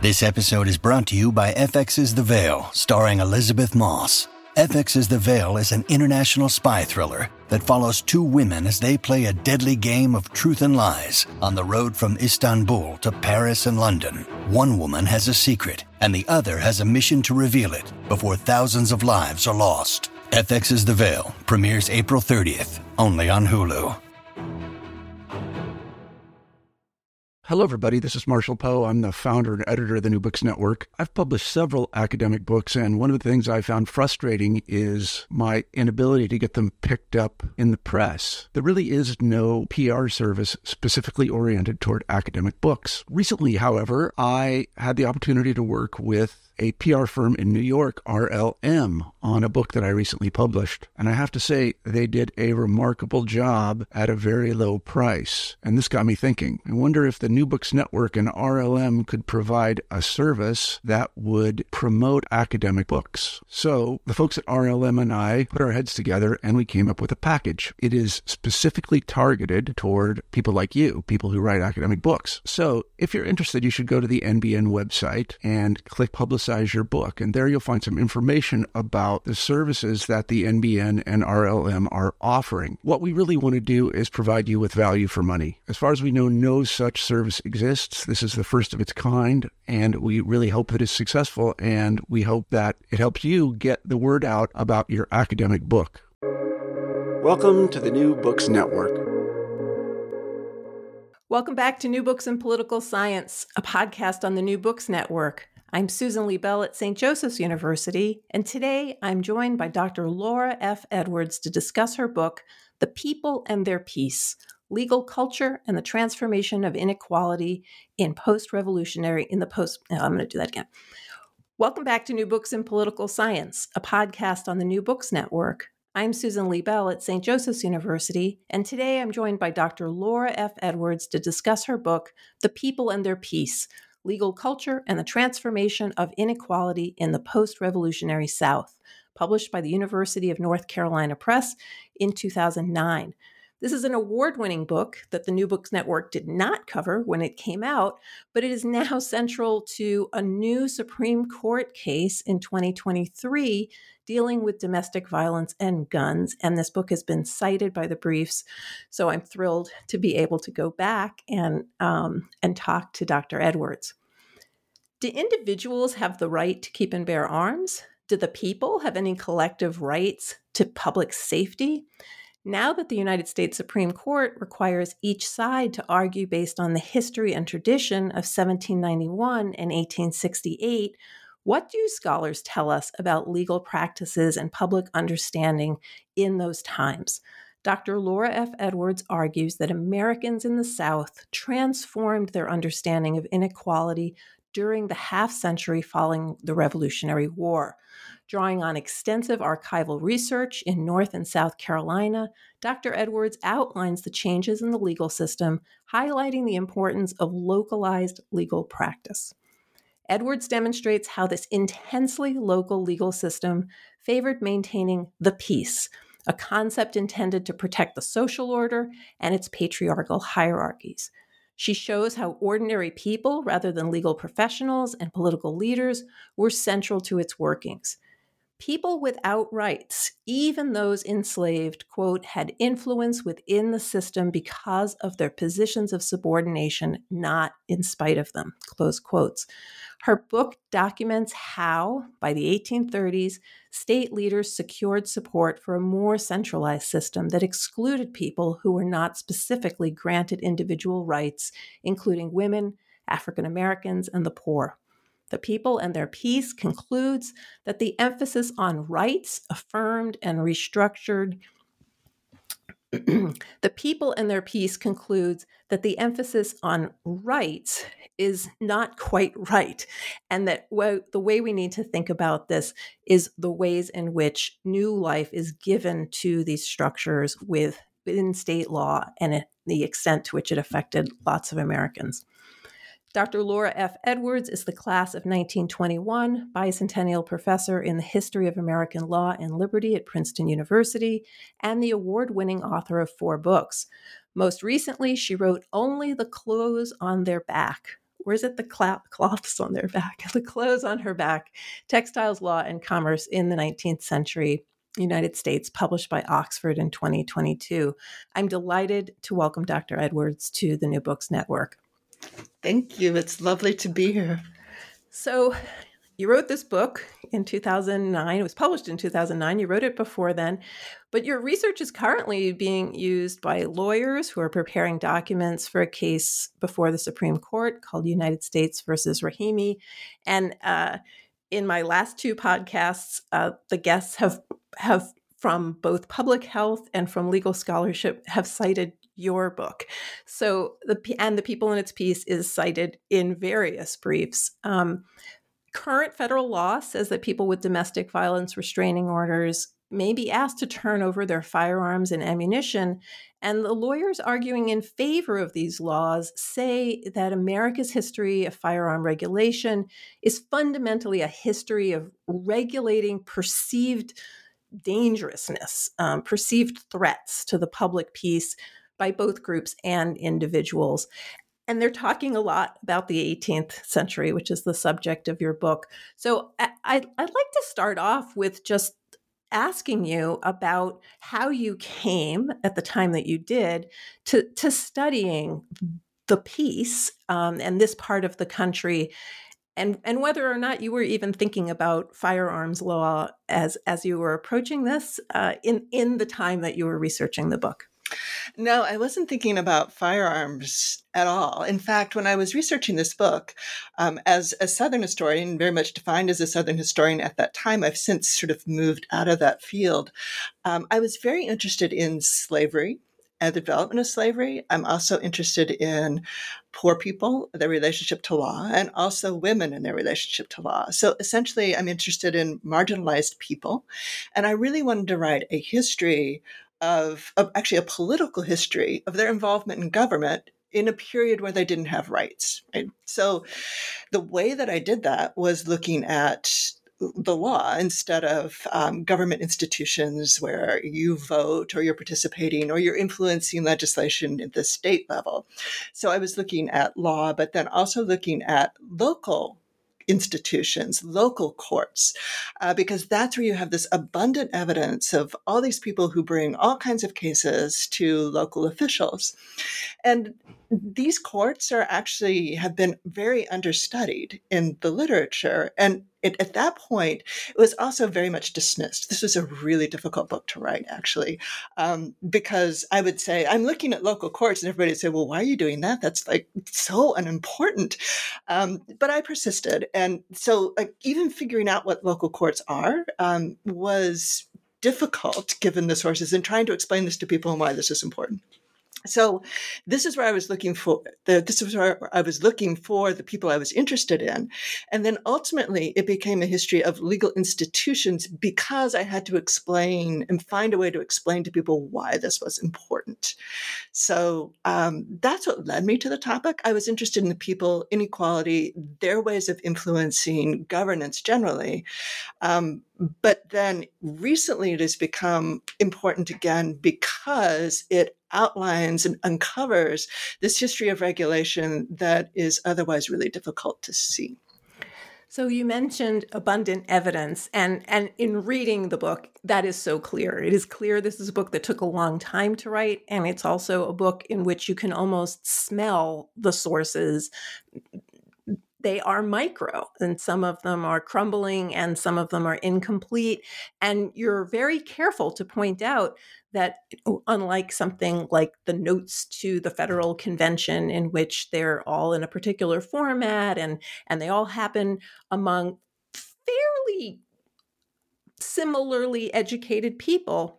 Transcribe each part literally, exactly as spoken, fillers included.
This episode is brought to you by F X's The Veil, starring Elizabeth Moss. F X's The Veil is an international spy thriller that follows two women as they play a deadly game of truth and lies on the road from Istanbul to Paris and London. One woman has a secret, and the other has a mission to reveal it before thousands of lives are lost. F X's The Veil premieres April thirtieth, only on Hulu. Hello, everybody. This is Marshall Poe. I'm the founder and editor of the New Books Network. I've published several academic books, and one of the things I found frustrating is my inability to get them picked up in the press. There really is no P R service specifically oriented toward academic books. Recently, however, I had the opportunity to work with a P R firm in New York, R L M, on a book that I recently published. And I have to say, they did a remarkable job at a very low price. And this got me thinking. I wonder if the New Books Network and R L M could provide a service that would promote academic books. So the folks at R L M and I put our heads together and we came up with a package. It is specifically targeted toward people like you, people who write academic books. So if you're interested, you should go to the N B N website and click Publicize your book. And there you'll find some information about the services that the N B N and R L M are offering. What we really want to do is provide you with value for money. As far as we know, no such service exists. This is the first of its kind, and we really hope it is successful, and we hope that it helps you get the word out about your academic book. Welcome to the New Books Network. Welcome back to New Books in Political Science, a podcast on the New Books Network. I'm Susan Liebell at Saint Joseph's University, and today I'm joined by Doctor Laura F. Edwards to discuss her book, The People and Their Peace: Legal Culture and the Transformation of Inequality in Post-Revolutionary, in the Post, no, I'm going to do that again. Welcome back to New Books in Political Science, a podcast on the New Books Network. I'm Susan Liebell at Saint Joseph's University, and today I'm joined by Doctor Laura F. Edwards to discuss her book, The People and Their Peace: Legal Culture and the Transformation of Inequality in the Post-Revolutionary South, published by the University of North Carolina Press in two thousand nine. This is an award-winning book that the New Books Network did not cover when it came out, but it is now central to a new Supreme Court case in twenty twenty-three dealing with domestic violence and guns, and this book has been cited by the briefs, so I'm thrilled to be able to go back and, um, and talk to Doctor Edwards. Do individuals have the right to keep and bear arms? Do the people have any collective rights to public safety? Now that the United States Supreme Court requires each side to argue based on the history and tradition of seventeen ninety-one and eighteen sixty-eight, what do scholars tell us about legal practices and public understanding in those times? Doctor Laura F. Edwards argues that Americans in the South transformed their understanding of inequality during the half-century following the Revolutionary War. Drawing on extensive archival research in North and South Carolina, Doctor Edwards outlines the changes in the legal system, highlighting the importance of localized legal practice. Edwards demonstrates how this intensely local legal system favored maintaining the peace, a concept intended to protect the social order and its patriarchal hierarchies. She shows how ordinary people, rather than legal professionals and political leaders, were central to its workings. People without rights, even those enslaved, quote, had influence within the system because of their positions of subordination, not in spite of them, close quotes. Her book documents how, by the eighteen thirties, state leaders secured support for a more centralized system that excluded people who were not specifically granted individual rights, including women, African Americans, and the poor. The People and Their Peace concludes that the emphasis on rights affirmed and restructured The People and Their Peace concludes that the emphasis on rights is not quite right, and that w- the way we need to think about this is the ways in which new life is given to these structures with, within state law and it, the extent to which it affected lots of Americans. Doctor Laura F. Edwards is the class of nineteen twenty-one bicentennial professor in the history of American law and liberty at Princeton University and the award-winning author of four books. Most recently, she wrote Only the Clothes on Their Back: or is it the cl- cloths on their back, the clothes on her back, Textiles, Law, and Commerce in the nineteenth Century United States, published by Oxford in twenty twenty-two. I'm delighted to welcome Doctor Edwards to the New Books Network. Thank you. It's lovely to be here. So you wrote this book in two thousand nine. It was published in two thousand nine. You wrote it before then. But your research is currently being used by lawyers who are preparing documents for a case before the Supreme Court called United States versus Rahimi. And uh, in my last two podcasts, uh, the guests have have from both public health and from legal scholarship have cited your book. So the and the people in its piece is cited in various briefs. Um, current federal law says that people with domestic violence restraining orders may be asked to turn over their firearms and ammunition. And the lawyers arguing in favor of these laws say that America's history of firearm regulation is fundamentally a history of regulating perceived dangerousness, um, perceived threats to the public peace by both groups and individuals. And they're talking a lot about the eighteenth century, which is the subject of your book. So I, I'd, I'd like to start off with just asking you about how you came at the time that you did to, to studying the peace um, and this part of the country, and and whether or not you were even thinking about firearms law as as you were approaching this uh, in in the time that you were researching the book. No, I wasn't thinking about firearms at all. In fact, when I was researching this book, um, as a Southern historian, very much defined as a Southern historian at that time, I've since sort of moved out of that field. Um, I was very interested in slavery and the development of slavery. I'm also interested in poor people, their relationship to law, and also women and their relationship to law. So essentially, I'm interested in marginalized people. And I really wanted to write a history of, of actually a political history of their involvement in government in a period where they didn't have rights. Right? So the way that I did that was looking at the law instead of um, government institutions where you vote or you're participating or you're influencing legislation at the state level. So I was looking at law, but then also looking at local institutions, local courts, uh, because that's where you have this abundant evidence of all these people who bring all kinds of cases to local officials. And these courts are actually have been very understudied in the literature. And it, at that point, it was also very much dismissed. This was a really difficult book to write, actually, um, because I would say, I'm looking at local courts and everybody would say, well, why are you doing that? That's like so unimportant. Um, but I persisted. And so like, even figuring out what local courts are um, was difficult given the sources and trying to explain this to people and why this is important. So this is where I was looking for the, this is where I was looking for the people I was interested in. And then ultimately it became a history of legal institutions because I had to explain and find a way to explain to people why this was important. So um, that's what led me to the topic. I was interested in the people, inequality, their ways of influencing governance generally. Um, but then recently it has become important again because it outlines and uncovers this history of regulation that is otherwise really difficult to see. So you mentioned abundant evidence, and, and in reading the book, that is so clear. It is clear this is a book that took a long time to write, and it's also a book in which you can almost smell the sources. They are micro, and some of them are crumbling and some of them are incomplete. And you're very careful to point out that unlike something like the notes to the Federal Convention, in which they're all in a particular format and, and they all happen among fairly similarly educated people,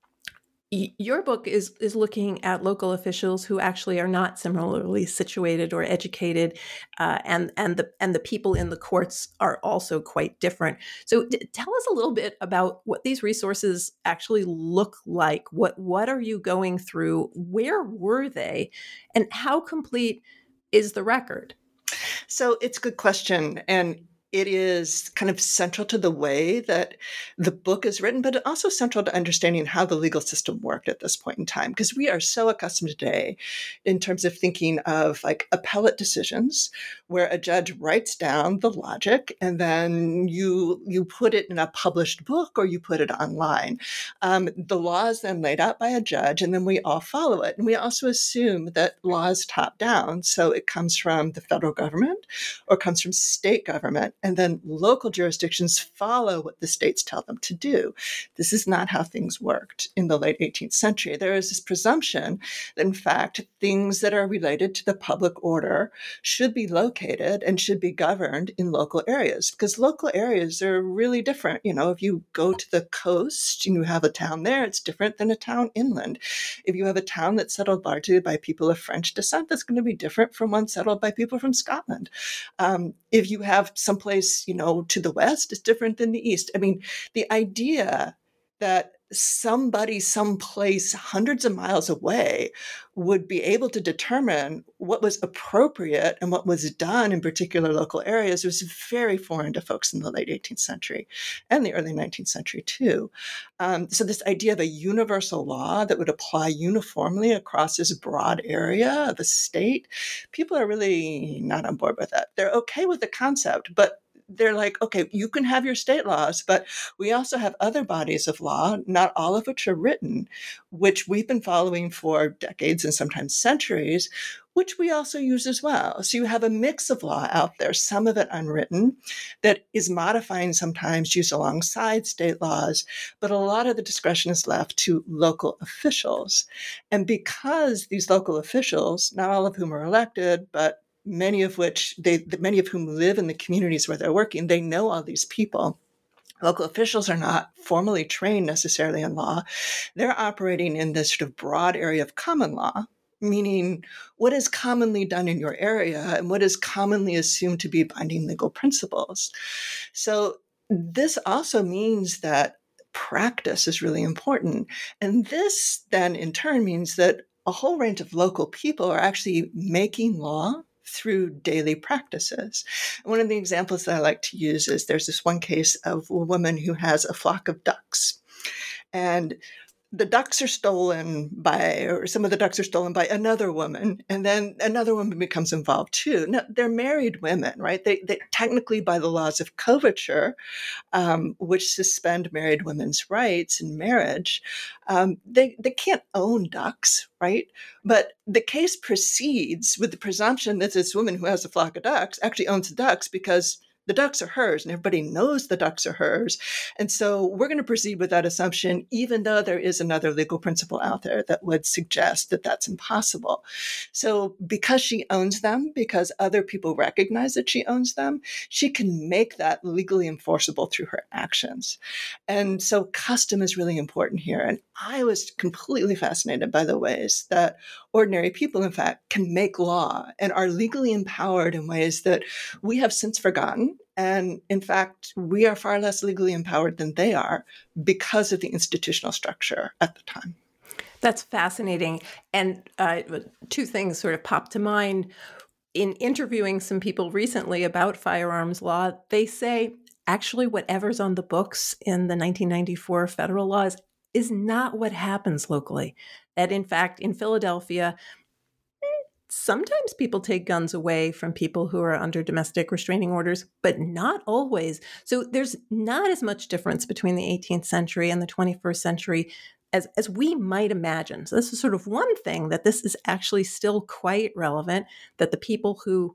your book is is looking at local officials who actually are not similarly situated or educated, uh, and and the and the people in the courts are also quite different. So, d- tell us a little bit about what these resources actually look like. What what are you going through? Where were they, and how complete is the record? So it's a good question, and it is kind of central to the way that the book is written, but also central to understanding how the legal system worked at this point in time. Because we are so accustomed today in terms of thinking of like appellate decisions where a judge writes down the logic and then you you put it in a published book or you put it online. Um, the law is then laid out by a judge and then we all follow it. And we also assume that law is top down. So it comes from the federal government or comes from state government. And then local jurisdictions follow what the states tell them to do. This is not how things worked in the late eighteenth century. There is this presumption that, in fact, things that are related to the public order should be located and should be governed in local areas, because local areas are really different. You know, if you go to the coast and you have a town there, it's different than a town inland. If you have a town that's settled largely by people of French descent, that's going to be different from one settled by people from Scotland. Um, if you have someplace, you know, to the west, it's different than the east. I mean, the idea that somebody someplace hundreds of miles away would be able to determine what was appropriate and what was done in particular local areas was very foreign to folks in the late eighteenth century and the early nineteenth century too. Um, so this idea of a universal law that would apply uniformly across this broad area of a state, people are really not on board with that. They're okay with the concept, but they're like, okay, you can have your state laws, but we also have other bodies of law, not all of which are written, which we've been following for decades and sometimes centuries, which we also use as well. So you have a mix of law out there, some of it unwritten, that is modifying sometimes used alongside state laws, but a lot of the discretion is left to local officials. And because these local officials, not all of whom are elected, but many of which they, many of whom live in the communities where they're working, they know all these people. Local officials are not formally trained necessarily in law. They're operating in this sort of broad area of common law, meaning what is commonly done in your area and what is commonly assumed to be binding legal principles. So this also means that practice is really important. And this then in turn means that a whole range of local people are actually making law through daily practices. One of the examples that I like to use is there's this one case of a woman who has a flock of ducks. And the ducks are stolen by, or some of the ducks are stolen by another woman, and then another woman becomes involved too. Now, they're married women, right? They, they technically, by the laws of coverture, um, which suspend married women's rights in marriage, um, they, they can't own ducks, right? But the case proceeds with the presumption that this woman who has a flock of ducks actually owns the ducks because the ducks are hers, and everybody knows the ducks are hers. And so we're going to proceed with that assumption, even though there is another legal principle out there that would suggest that that's impossible. So because she owns them, because other people recognize that she owns them, she can make that legally enforceable through her actions. And so custom is really important here. And I was completely fascinated by the ways that ordinary people, in fact, can make law and are legally empowered in ways that we have since forgotten. And in fact, we are far less legally empowered than they are because of the institutional structure at the time. That's fascinating. And uh, two things sort of pop to mind. In interviewing some people recently about firearms law, they say actually whatever's on the books in the nineteen ninety-four federal laws is not what happens locally. That in fact, in Philadelphia, sometimes people take guns away from people who are under domestic restraining orders, but not always. So there's not as much difference between the eighteenth century and the twenty-first century as, as we might imagine. So this is sort of one thing, that this is actually still quite relevant, that the people who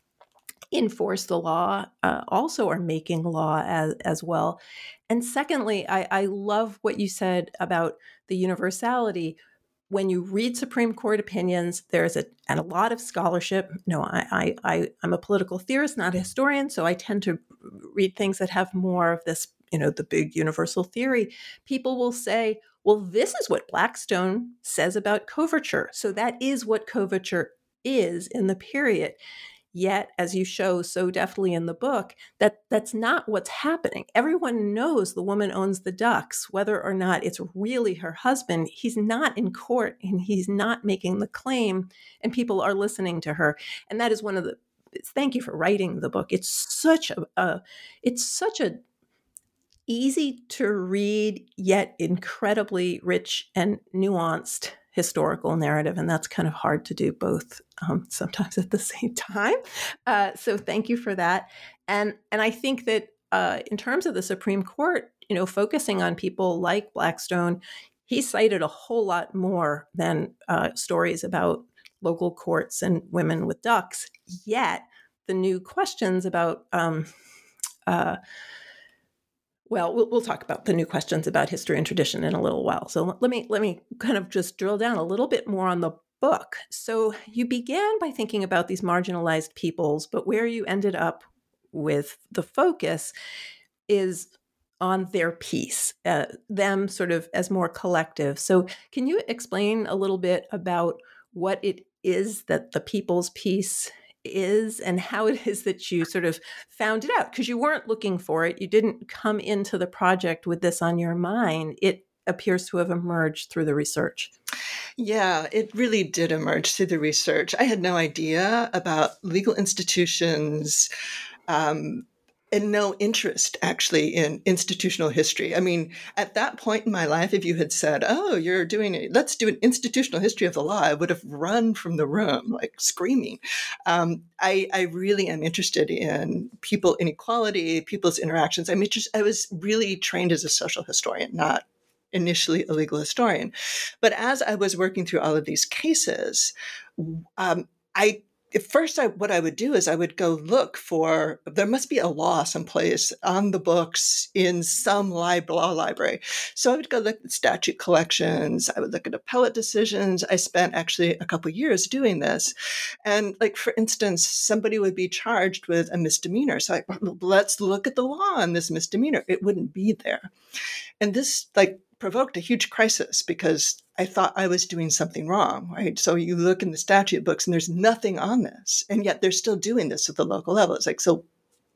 enforce the law uh, also are making law as, as well. And secondly, I, I love what you said about the universality. When you read Supreme Court opinions, there's a, and a lot of scholarship. No, I, I, I, I'm a political theorist, not a historian, so I tend to read things that have more of this, you know, the big universal theory. People will say, well, this is what Blackstone says about coverture. So that is what coverture is in the period. Yet, as you show so deftly in the book, that that's not what's happening. Everyone knows the woman owns the ducks, whether or not it's really her husband. He's not in court and he's not making the claim, and people are listening to her. And that is one of the thank you for writing the book. It's such a, a it's such a easy to read, yet incredibly rich and nuanced historical narrative. And that's kind of hard to do both um, sometimes at the same time. Uh, so thank you for that. And, and I think that uh, in terms of the Supreme Court, you know, focusing on people like Blackstone, he cited a whole lot more than uh, stories about local courts and women with ducks. Yet the new questions about um, uh, Well, well, we'll talk about the new questions about history and tradition in a little while. So let me let me kind of just drill down a little bit more on the book. So you began by thinking about these marginalized peoples, but where you ended up with the focus is on their piece, uh, them sort of as more collective. So can you explain a little bit about what it is that the people's piece is and how it is that you sort of found it out? Because you weren't looking for it. You didn't come into the project with this on your mind. It appears to have emerged through the research. Yeah, it really did emerge through the research. I had no idea about legal institutions, um, and no interest actually in institutional history. I mean, at that point in my life, if you had said, oh, you're doing it, let's do an institutional history of the law, I would have run from the room, like screaming. Um, I, I really am interested in people inequality, people's interactions. I mean, just, I was really trained as a social historian, not initially a legal historian. But as I was working through all of these cases, um, I At first, I, what I would do is I would go look for, there must be a law someplace on the books in some li- law library. So I would go look at statute collections. I would look at appellate decisions. I spent actually a couple of years doing this. And like, for instance, somebody would be charged with a misdemeanor. So I, let's look at the law on this misdemeanor. It wouldn't be there. And this like provoked a huge crisis because I thought I was doing something wrong, right? So you look in the statute books and there's nothing on this, and yet they're still doing this at the local level. It's like, so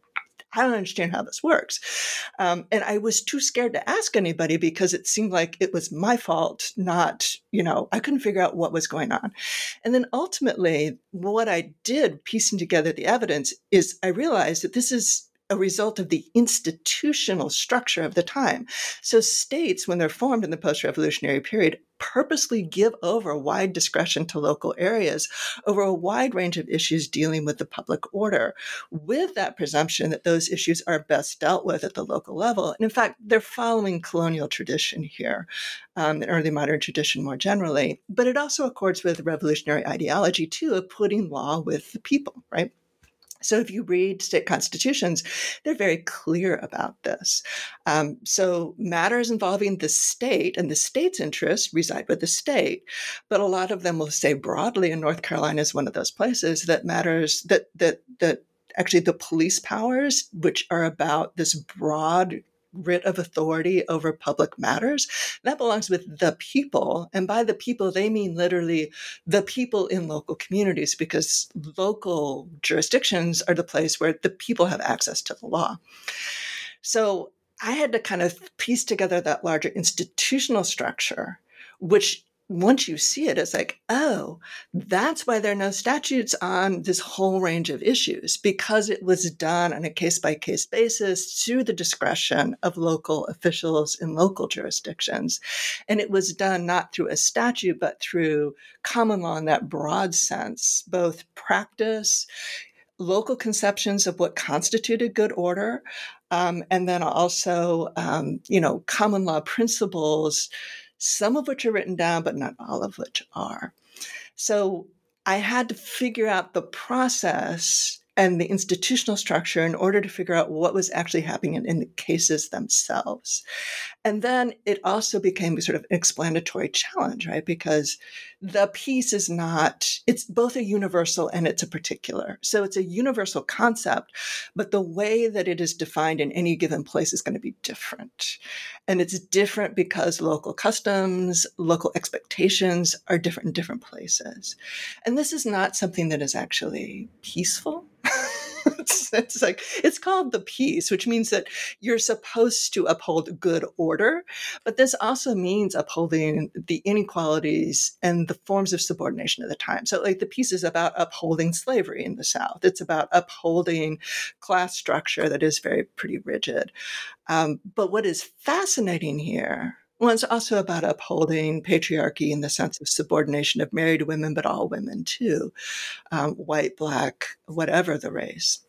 I don't understand how this works. Um, and I was too scared to ask anybody because it seemed like it was my fault, not, you know, I couldn't figure out what was going on. And then ultimately, what I did piecing together the evidence is I realized that this is a result of the institutional structure of the time. So states, when they're formed in the post-revolutionary period, purposely give over wide discretion to local areas over a wide range of issues dealing with the public order, with that presumption that those issues are best dealt with at the local level. And in fact, they're following colonial tradition here, um, and early modern tradition more generally. But it also accords with revolutionary ideology, too, of putting law with the people, right? So if you read state constitutions, they're very clear about this. Um, so matters involving the state and the state's interests reside with the state. But a lot of them will say broadly, and North Carolina is one of those places, that matters that that that actually the police powers, which are about this broad writ of authority over public matters, that belongs with the people. And by the people, they mean literally the people in local communities, because local jurisdictions are the place where the people have access to the law. So I had to kind of piece together that larger institutional structure, which once you see it, it's like, oh, that's why there are no statutes on this whole range of issues, because it was done on a case-by-case basis through the discretion of local officials in local jurisdictions. And it was done not through a statute, but through common law in that broad sense, both practice, local conceptions of what constituted good order, um, and then also, um, you know, common law principles, some of which are written down, but not all of which are. So I had to figure out the process and the institutional structure in order to figure out what was actually happening in, in the cases themselves. And then it also became sort of an explanatory challenge, right? Because the piece is not, it's both a universal and it's a particular. So it's a universal concept, but the way that it is defined in any given place is going to be different. And it's different because local customs, local expectations are different in different places. And this is not something that is actually peaceful. peace. It's like, it's called the peace, which means that you're supposed to uphold good order. But this also means upholding the inequalities and the forms of subordination of the time. So like the peace is about upholding slavery in the South. It's about upholding class structure that is very pretty rigid. Um, but what is fascinating here, well, it's also about upholding patriarchy in the sense of subordination of married women, but all women too, um, white, black, whatever the race.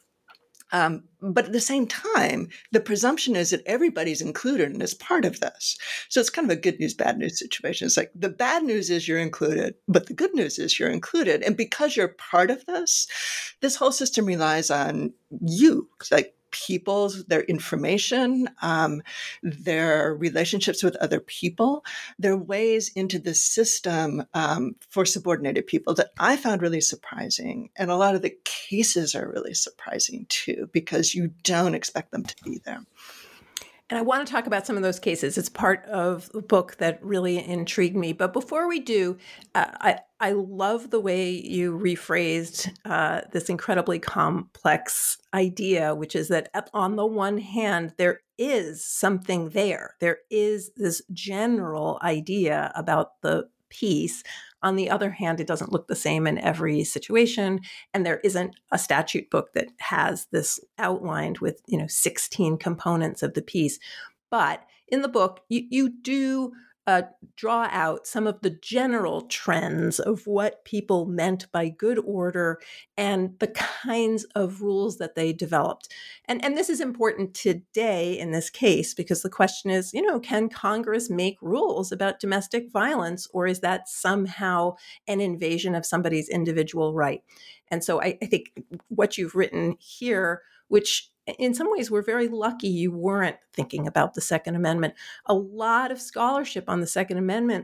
Um, but at the same time, the presumption is that everybody's included and is part of this. So it's kind of a good news, bad news situation. It's like the bad news is you're included, but the good news is you're included. And because you're part of this, this whole system relies on you. It's like people's, their information, um, their relationships with other people, their ways into the system um, for subordinated people that I found really surprising. And a lot of the cases are really surprising too, because you don't expect them to be there. And I want to talk about some of those cases. It's part of the book that really intrigued me. But before we do, uh, I, I love the way you rephrased uh, this incredibly complex idea, which is that on the one hand, there is something there. There is this general idea about the peace. On the other hand, it doesn't look the same in every situation. And there isn't a statute book that has this outlined with, you know, sixteen components of the peace. But in the book, you, you do uh, draw out some of the general trends of what people meant by good order and the kinds of rules that they developed. And, and this is important today in this case, because the question is, you know, can Congress make rules about domestic violence, or is that somehow an invasion of somebody's individual right? And so I, I think what you've written here, which in some ways, we're very lucky you weren't thinking about the Second Amendment. A lot of scholarship on the Second Amendment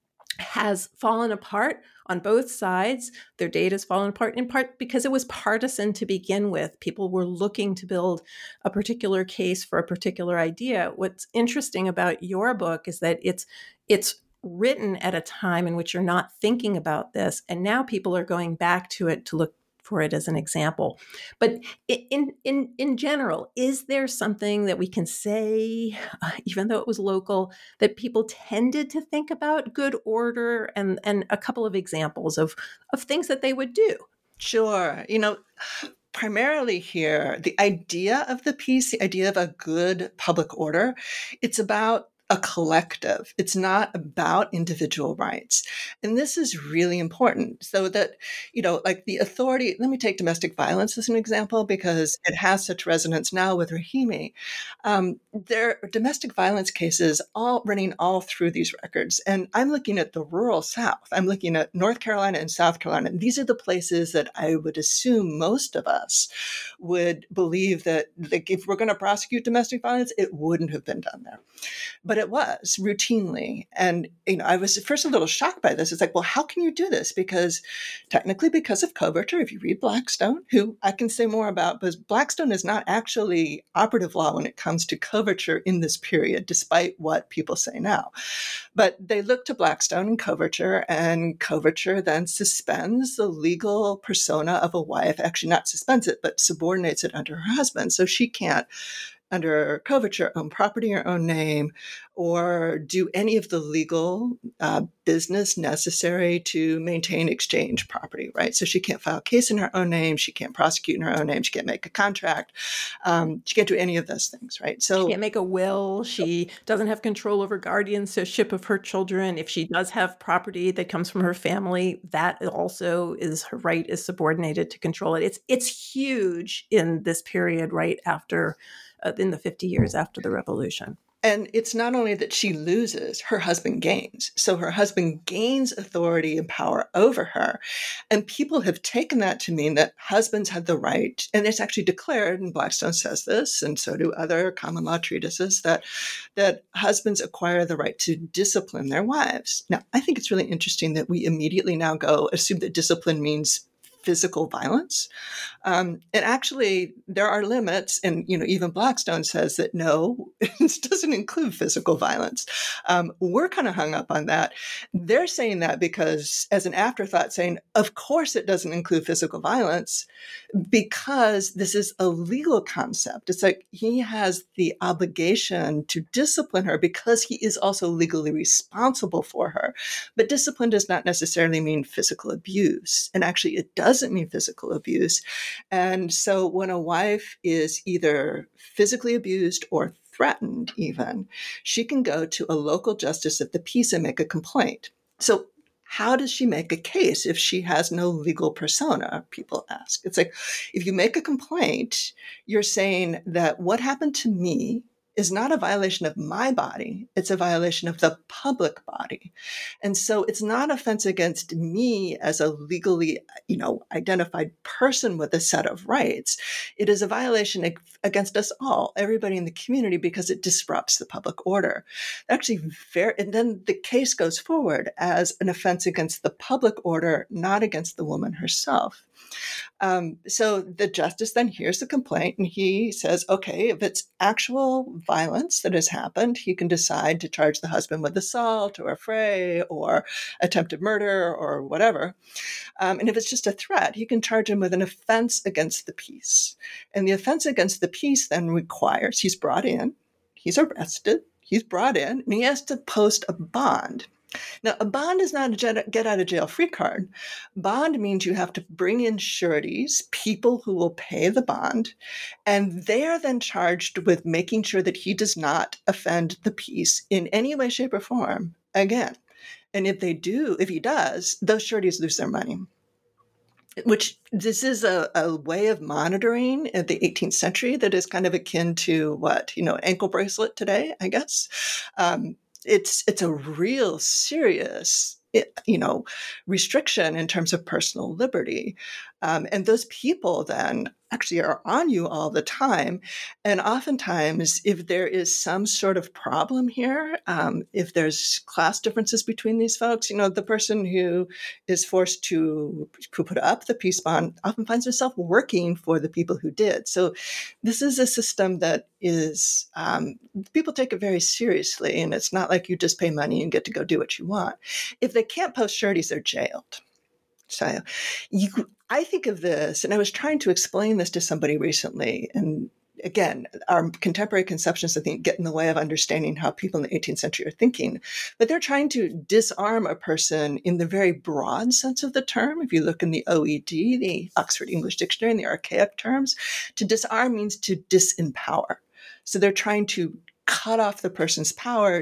has fallen apart on both sides. Their data has fallen apart in part because it was partisan to begin with. People were looking to build a particular case for a particular idea. What's interesting about your book is that it's it's written at a time in which you're not thinking about this, and now people are going back to it to look for it as an example. But in in in general, is there something that we can say, uh, even though it was local, that people tended to think about good order, and and a couple of examples of of things that they would do? Sure. You know, primarily here, the idea of the peace, the idea of a good public order, it's about a collective. It's not about individual rights. And this is really important so that, you know, like the authority, let me take domestic violence as an example, because it has such resonance now with Rahimi. Um, there are domestic violence cases all running all through these records. And I'm looking at the rural South. I'm looking at North Carolina and South Carolina. And these are the places that I would assume most of us would believe that, like, if we're going to prosecute domestic violence, it wouldn't have been done there. But it was routinely. And, you know, I was at first a little shocked by this. It's like, well, how can you do this? Because technically, because of coverture, if you read Blackstone, who I can say more about, but Blackstone is not actually operative law when it comes to coverture in this period, despite what people say now. But they look to Blackstone and coverture, and coverture then suspends the legal persona of a wife, actually not suspends it, but subordinates it under her husband. So she can't, under coverture, own property in her own name, or do any of the legal uh, business necessary to maintain exchange property, right? So she can't file a case in her own name. She can't prosecute in her own name. She can't make a contract. Um, she can't do any of those things, right? So she can't make a will. She doesn't have control over guardianship of her children. If she does have property that comes from her family, that also is her right is subordinated to control it. It's it's huge in this period right after Uh, in the fifty years after the revolution. And it's not only that she loses, her husband gains. So her husband gains authority and power over her. And people have taken that to mean that husbands had the right, and it's actually declared, and Blackstone says this, and so do other common law treatises, that, that husbands acquire the right to discipline their wives. Now, I think it's really interesting that we immediately now go assume that discipline means physical violence. Um, and actually, there are limits. And, you know, even Blackstone says that no, this doesn't include physical violence. Um, we're kind of hung up on that. They're saying that because, as an afterthought, saying, of course it doesn't include physical violence, because this is a legal concept. It's like he has the obligation to discipline her because he is also legally responsible for her. But discipline does not necessarily mean physical abuse. And actually, it doesn't mean physical abuse. And so when a wife is either physically abused or threatened even, she can go to a local justice of the peace and make a complaint. So how does she make a case if she has no legal persona, people ask. It's like, if you make a complaint, you're saying that what happened to me is not a violation of my body, it's a violation of the public body. And so it's not offense against me as a legally, you know, identified person with a set of rights. It is a violation against us all, everybody in the community, because it disrupts the public order. Actually, very, and then the case goes forward as an offense against the public order, not against the woman herself. Um, so the justice then hears the complaint and he says, okay, if it's actual violence that has happened, he can decide to charge the husband with assault or affray or attempted murder or whatever. Um, and if it's just a threat, he can charge him with an offense against the peace. And the offense against the peace then requires he's brought in, he's arrested, he's brought in, and he has to post a bond. Now, a bond is not a get out of jail free card. Bond means you have to bring in sureties, people who will pay the bond, and they are then charged with making sure that he does not offend the peace in any way, shape, or form again. And if they do, if he does, those sureties lose their money. Which this is a, a way of monitoring in the eighteenth century that is kind of akin to what, you know, ankle bracelet today, I guess. Um, It's it's a real serious, you know, restriction in terms of personal liberty. Um, and those people then actually are on you all the time. And oftentimes, if there is some sort of problem here, um, if there's class differences between these folks, you know, the person who is forced to, to put up the peace bond often finds himself working for the people who did. So this is a system that is, um, people take it very seriously. And it's not like you just pay money and get to go do what you want. If they can't post sureties, they're jailed. So you, I think of this, and I was trying to explain this to somebody recently, and again, our contemporary conceptions, I think, get in the way of understanding how people in the eighteenth century are thinking. But they're trying to disarm a person in the very broad sense of the term. If you look in the O E D, the Oxford English Dictionary, and the archaic terms, to disarm means to disempower. So they're trying to cut off the person's power,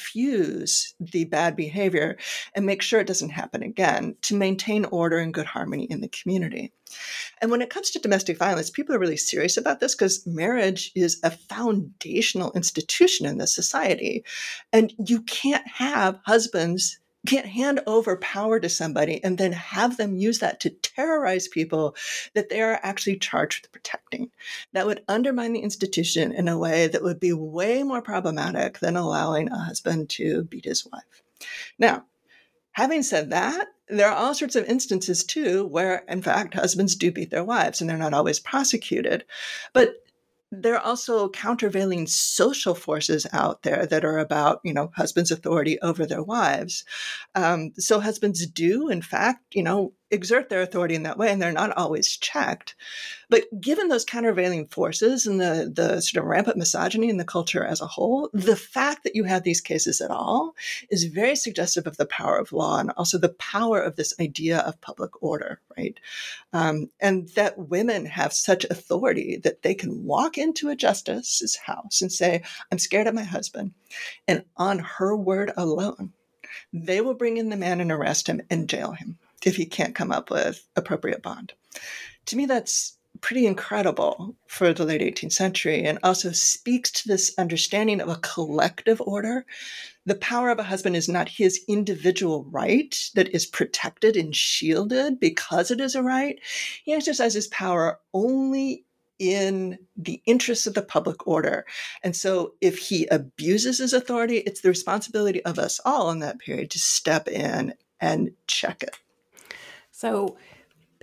diffuse the bad behavior, and make sure it doesn't happen again to maintain order and good harmony in the community. And when it comes to domestic violence, people are really serious about this because marriage is a foundational institution in this society. And you can't have husbands can't hand over power to somebody and then have them use that to terrorize people that they are actually charged with protecting. That would undermine the institution in a way that would be way more problematic than allowing a husband to beat his wife. Now, having said that, there are all sorts of instances too where, in fact, husbands do beat their wives and they're not always prosecuted. But there are also countervailing social forces out there that are about, you know, husbands' authority over their wives. Um, so husbands do, in fact, you know, exert their authority in that way, and they're not always checked. But given those countervailing forces and the, the sort of rampant misogyny in the culture as a whole, the fact that you have these cases at all is very suggestive of the power of law and also the power of this idea of public order, right? Um, and that women have such authority that they can walk into a justice's house and say, I'm scared of my husband. And on her word alone, they will bring in the man and arrest him and jail him if he can't come up with appropriate bond. To me, that's pretty incredible for the late eighteenth century, and also speaks to this understanding of a collective order. The power of a husband is not his individual right that is protected and shielded because it is a right. He exercises power only in the interests of the public order. And so if he abuses his authority, it's the responsibility of us all in that period to step in and check it. So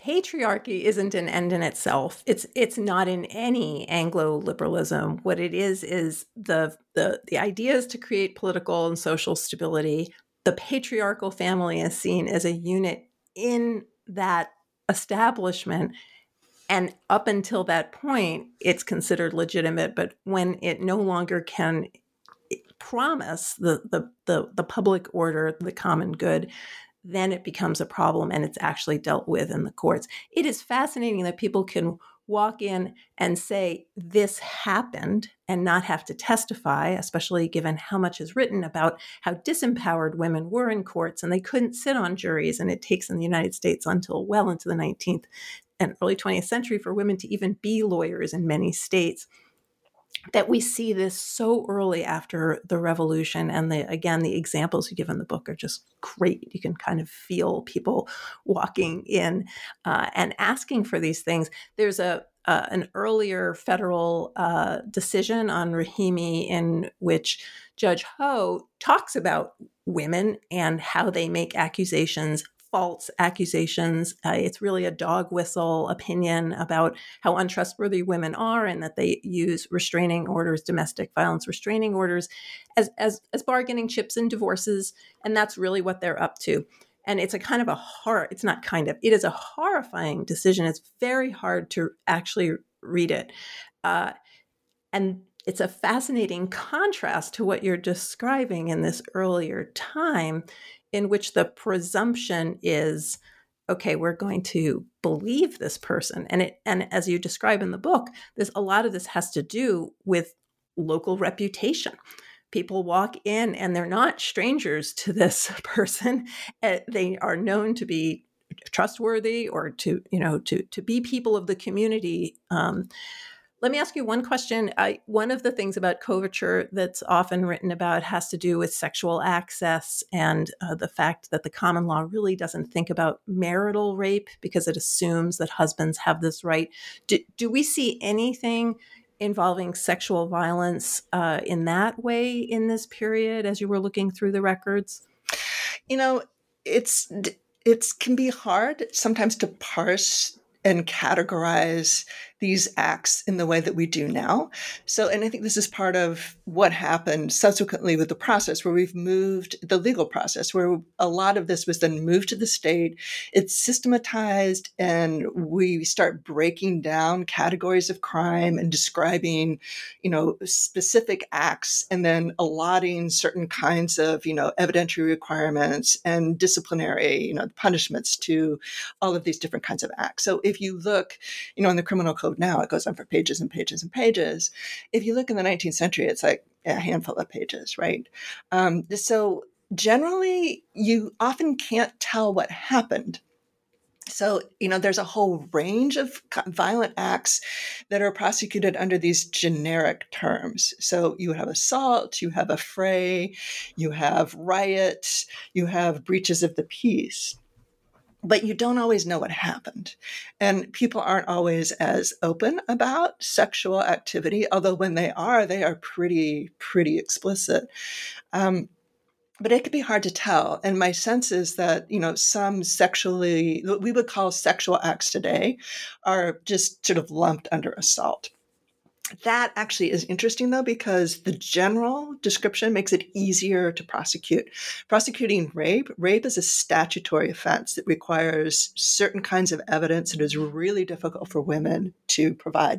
patriarchy isn't an end in itself. It's it's not in any Anglo-liberalism. What it is is the the the idea is to create political and social stability. The patriarchal family is seen as a unit in that establishment. And up until that point, it's considered legitimate. But when it no longer can promise the, the, the, the public order, the common good, then it becomes a problem and it's actually dealt with in the courts. It is fascinating that people can walk in and say this happened and not have to testify, especially given how much is written about how disempowered women were in courts and they couldn't sit on juries. And it takes in the United States until well into the nineteenth and early twentieth century for women to even be lawyers in many states. That we see this so early after the revolution. And the, again, the examples you give in the book are just great. You can kind of feel people walking in uh, and asking for these things. There's a uh, an earlier federal uh, decision on Rahimi in which Judge Ho talks about women and how they make accusations, false accusations. Uh, it's really a dog whistle opinion about how untrustworthy women are and that they use restraining orders, domestic violence restraining orders, as, as, as bargaining chips in divorces. And that's really what they're up to. And it's a kind of a horror, it's not kind of, it is a horrifying decision. It's very hard to actually read it. Uh, and it's a fascinating contrast to what you're describing in this earlier time, in which the presumption is, okay, we're going to believe this person. And it, and as you describe in the book, there's a lot of this has to do with local reputation. People walk in and they're not strangers to this person. They are known to be trustworthy or to, you know, to, to be people of the community. Um, Let me ask you one question. I, one of the things about coverture that's often written about has to do with sexual access and uh, the fact that the common law really doesn't think about marital rape because it assumes that husbands have this right. Do, do we see anything involving sexual violence uh, in that way in this period as you were looking through the records? You know, it's it can be hard sometimes to parse and categorize these acts in the way that we do now. So, and I think this is part of what happened subsequently with the process where we've moved the legal process, where a lot of this was then moved to the state. It's systematized and we start breaking down categories of crime and describing, you know, specific acts and then allotting certain kinds of, you know, evidentiary requirements and disciplinary, you know, punishments to all of these different kinds of acts. So if you look, you know, in the criminal code now, it goes on for pages and pages and pages. If you look in the nineteenth century, it's like a handful of pages, right? Um, so generally, you often can't tell what happened. So, you know, there's a whole range of violent acts that are prosecuted under these generic terms. So you have assault, you have affray, you have riot, you have breaches of the peace. But you don't always know what happened. And people aren't always as open about sexual activity, although when they are, they are pretty, pretty explicit. Um, but it could be hard to tell. And my sense is that, you know, some sexually, what we would call sexual acts today are just sort of lumped under assault. That actually is interesting, though, because the general description makes it easier to prosecute. Prosecuting rape, rape is a statutory offense that requires certain kinds of evidence and is really difficult for women to provide.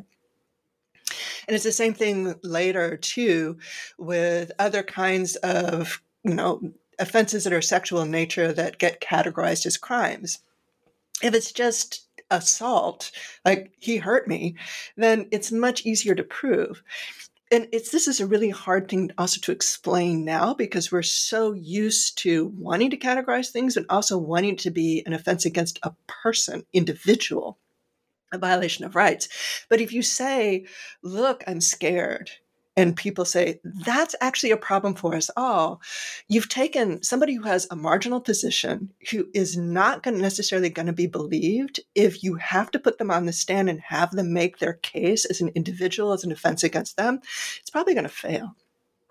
And it's the same thing later, too, with other kinds of, you know, offenses that are sexual in nature that get categorized as crimes. If it's just assault, like he hurt me, then it's much easier to prove. And it's this is a really hard thing also to explain now because we're so used to wanting to categorize things and also wanting to be an offense against a person, individual, a violation of rights. But if you say, look, I'm scared, and people say, that's actually a problem for us all. You've taken somebody who has a marginal position, who is not going to necessarily going to be believed. If you have to put them on the stand and have them make their case as an individual, as an offense against them, it's probably going to fail.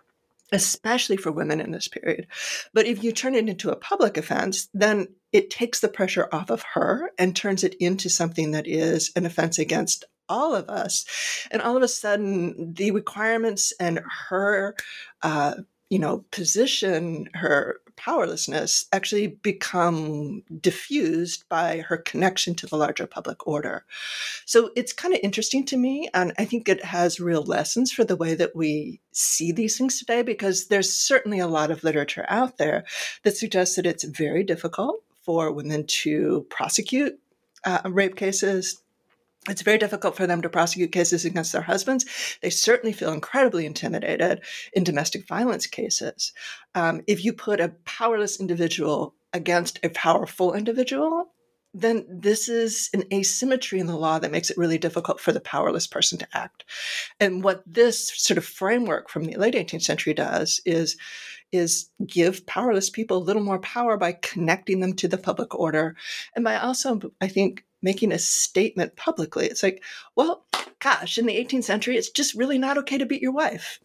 especially for women in this period. But if you turn it into a public offense, then it takes the pressure off of her and turns it into something that is an offense against all of us. And all of a sudden, the requirements and her, uh, you know, position, her powerlessness actually become diffused by her connection to the larger public order. So it's kind of interesting to me. And I think it has real lessons for the way that we see these things today, because there's certainly a lot of literature out there that suggests that it's very difficult for women to prosecute uh, rape cases. It's very difficult for them to prosecute cases against their husbands. They certainly feel incredibly intimidated in domestic violence cases. Um, if you put a powerless individual against a powerful individual, then this is an asymmetry in the law that makes it really difficult for the powerless person to act. And what this sort of framework from the late eighteenth century does is, is give powerless people a little more power by connecting them to the public order, and by also, I think, making a statement publicly. It's like, well, gosh, in the eighteenth century, it's just really not okay to beat your wife.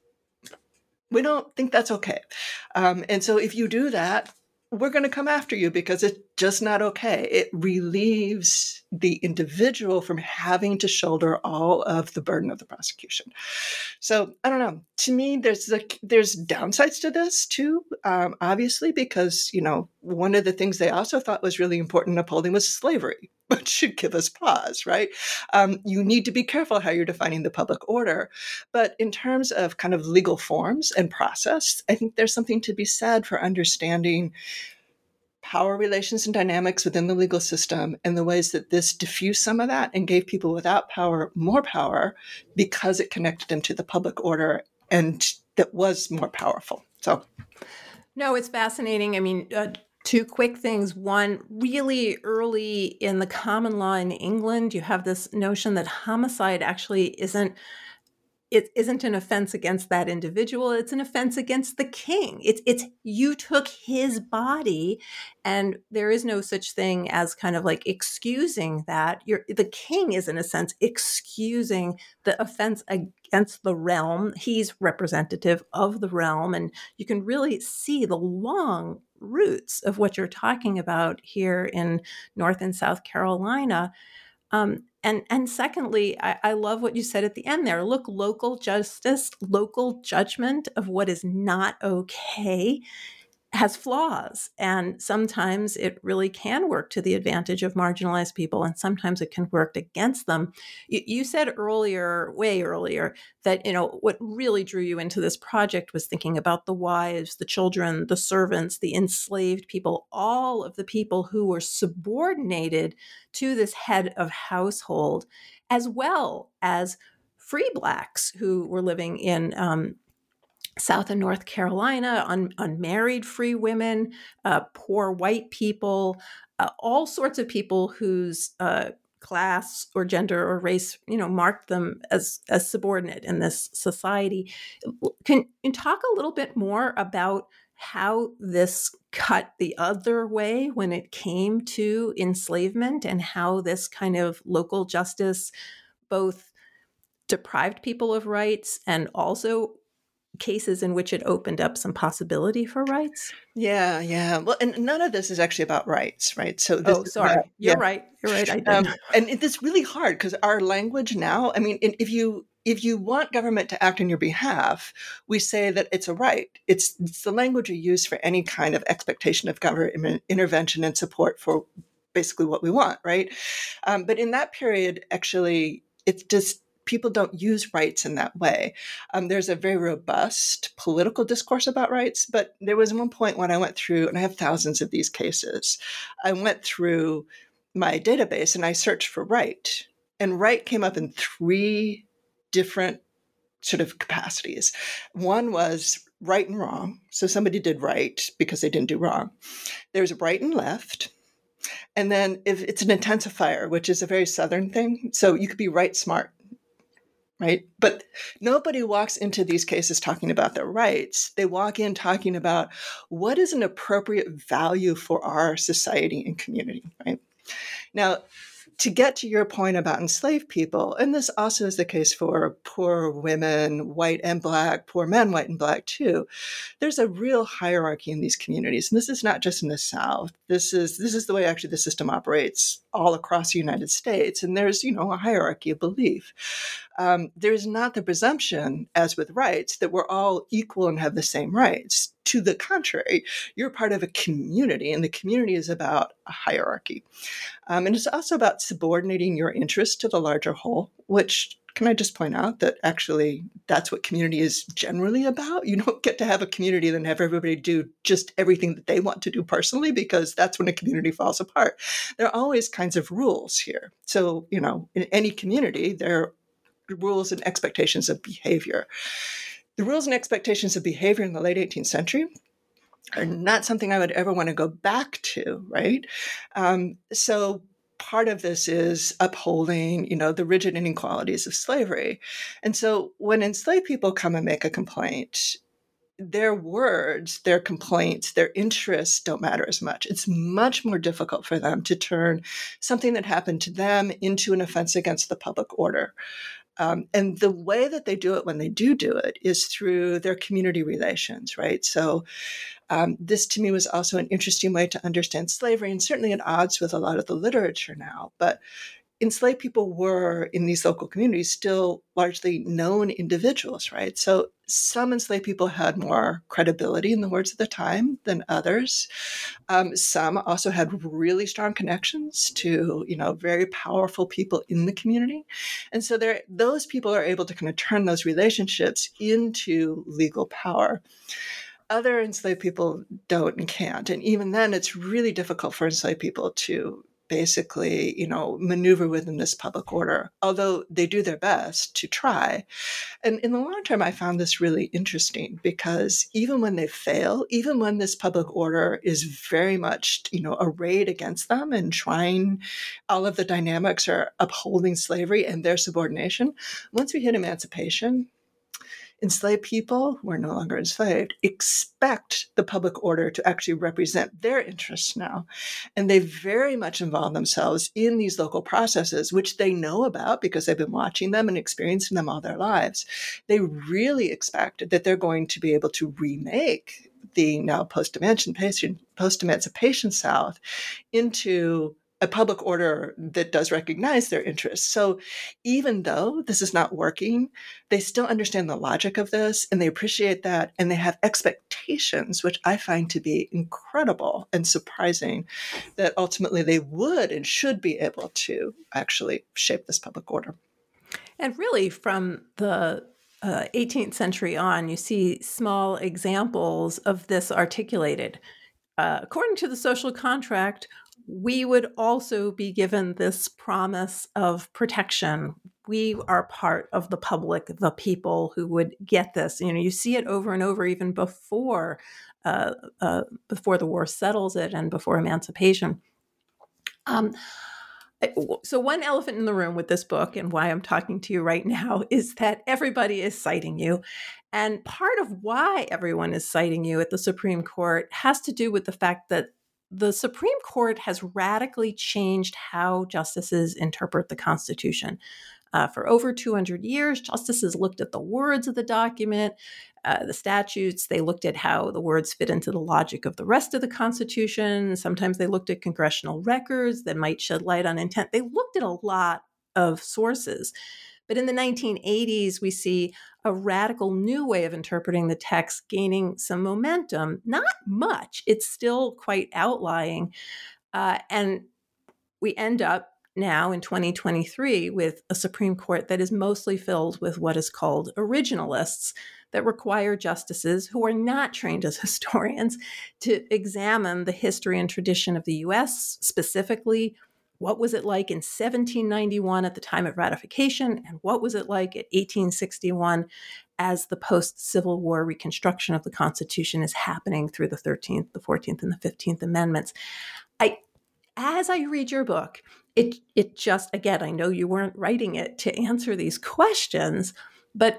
We don't think that's okay. Um, and so if you do that, we're going to come after you because it's just not okay. It relieves the individual from having to shoulder all of the burden of the prosecution. So I don't know. To me, there's a, there's downsides to this too, um, obviously, because, you know, one of the things they also thought was really important in upholding was slavery, which should give us pause, right? Um, you need to be careful how you're defining the public order. But in terms of kind of legal forms and process, I think there's something to be said for understanding power relations and dynamics within the legal system and the ways that this diffused some of that and gave people without power more power because it connected them to the public order and that was more powerful. So, no, it's fascinating. I mean, uh, two quick things. One, really early in the common law in England, you have this notion that homicide actually isn't It isn't an offense against that individual. It's an offense against the king. It's it's you took his body, and there is no such thing as kind of like excusing that. You're, the king is, in a sense, excusing the offense against the realm. He's representative of the realm, and you can really see the long roots of what you're talking about here in North and South Carolina. Um, and and secondly, I, I love what you said at the end there. Look, local justice, local judgment of what is not okay has flaws. And sometimes it really can work to the advantage of marginalized people, and sometimes it can work against them. You, you said earlier, way earlier, that, you know, what really drew you into this project was thinking about the wives, the children, the servants, the enslaved people, all of the people who were subordinated to this head of household, as well as free Blacks who were living in um, South and North Carolina, un, unmarried free women, uh, poor white people, uh, all sorts of people whose uh, class or gender or race, you know, marked them as as subordinate in this society. Can you talk a little bit more about how this cut the other way when it came to enslavement, and how this kind of local justice both deprived people of rights and also cases in which it opened up some possibility for rights? Yeah, yeah. Well, and none of this is actually about rights, right? So, this oh, sorry, about, you're yeah. right. You're right. I did. Um, and it's really hard because our language now. I mean, if you if you want government to act on your behalf, we say that it's a right. It's, it's the language you use for any kind of expectation of government intervention and support for basically what we want, right? Um, but in that period, actually, it's just. People don't use rights in that way. Um, there's a very robust political discourse about rights, but there was one point when I went through, and I have thousands of these cases, I went through my database and I searched for right. And right came up in three different sort of capacities. One was right and wrong. So somebody did right because they didn't do wrong. There's right and left. And then if it's an intensifier, which is a very Southern thing. So you could be right smart. Right. But nobody walks into these cases talking about their rights. They walk in talking about what is an appropriate value for our society and community. Right. Now, to get to your point about enslaved people, and this also is the case for poor women, white and Black, poor men, white and Black too, there's a real hierarchy in these communities. And this is not just in the South. This is this is the way actually the system operates all across the United States. And there's, you know, a hierarchy of belief. Um, there's not the presumption, as with rights, that we're all equal and have the same rights. To the contrary, you're part of a community, and the community is about a hierarchy. Um, and it's also about subordinating your interests to the larger whole, which, can I just point out that actually that's what community is generally about? You don't get to have a community and then have everybody do just everything that they want to do personally, because that's when a community falls apart. There are always kinds of rules here. So, you know, in any community, there are rules and expectations of behavior. The rules and expectations of behavior in the late eighteenth century are not something I would ever want to go back to, right? Um, so part of this is upholding, you know, the rigid inequalities of slavery. And so when enslaved people come and make a complaint, their words, their complaints, their interests don't matter as much. It's much more difficult for them to turn something that happened to them into an offense against the public order. Um, and the way that they do it when they do do it is through their community relations, right? So um, this to me was also an interesting way to understand slavery, and certainly at odds with a lot of the literature now. But enslaved people were, in these local communities, still largely known individuals, right? So some enslaved people had more credibility in the words of the time than others. Um, some also had really strong connections to, you know, very powerful people in the community. And so there, those people are able to kind of turn those relationships into legal power. Other enslaved people don't and can't. And even then, it's really difficult for enslaved people to basically, you know, maneuver within this public order, although they do their best to try. And in the long term, I found this really interesting, because even when they fail, even when this public order is very much, you know, arrayed against them and trying, all of the dynamics are upholding slavery and their subordination, once we hit emancipation, enslaved people who are no longer enslaved expect the public order to actually represent their interests now. And they very much involve themselves in these local processes, which they know about because they've been watching them and experiencing them all their lives. They really expect that they're going to be able to remake the now post-emancipation, post-emancipation South into a public order that does recognize their interests. So even though this is not working, they still understand the logic of this, and they appreciate that, and they have expectations, which I find to be incredible and surprising, that ultimately they would and should be able to actually shape this public order. And really, from the uh, eighteenth century on, you see small examples of this articulated. Uh, according to the social contract, we would also be given this promise of protection. We are part of the public, the people who would get this. You know, you see it over and over, even before uh, uh, before the war settles it and before emancipation. Um, so one elephant in the room with this book, and why I'm talking to you right now, is that everybody is citing you. And part of why everyone is citing you at the Supreme Court has to do with the fact that the Supreme Court has radically changed how justices interpret the Constitution. Uh, for over two hundred years, justices looked at the words of the document, uh, the statutes. They looked at how the words fit into the logic of the rest of the Constitution. Sometimes they looked at congressional records that might shed light on intent. They looked at a lot of sources. But in the nineteen eighties, we see a radical new way of interpreting the text gaining some momentum. Not much. It's still quite outlying. Uh, and we end up now in twenty twenty-three with a Supreme Court that is mostly filled with what is called originalists, that require justices who are not trained as historians to examine the history and tradition of the U S, specifically what was it like in seventeen ninety-one at the time of ratification, and what was it like at eighteen sixty-one as the post-Civil War reconstruction of the Constitution is happening through the thirteenth, the fourteenth, and the fifteenth Amendments. I, as I read your book, it it just, again, I know you weren't writing it to answer these questions, but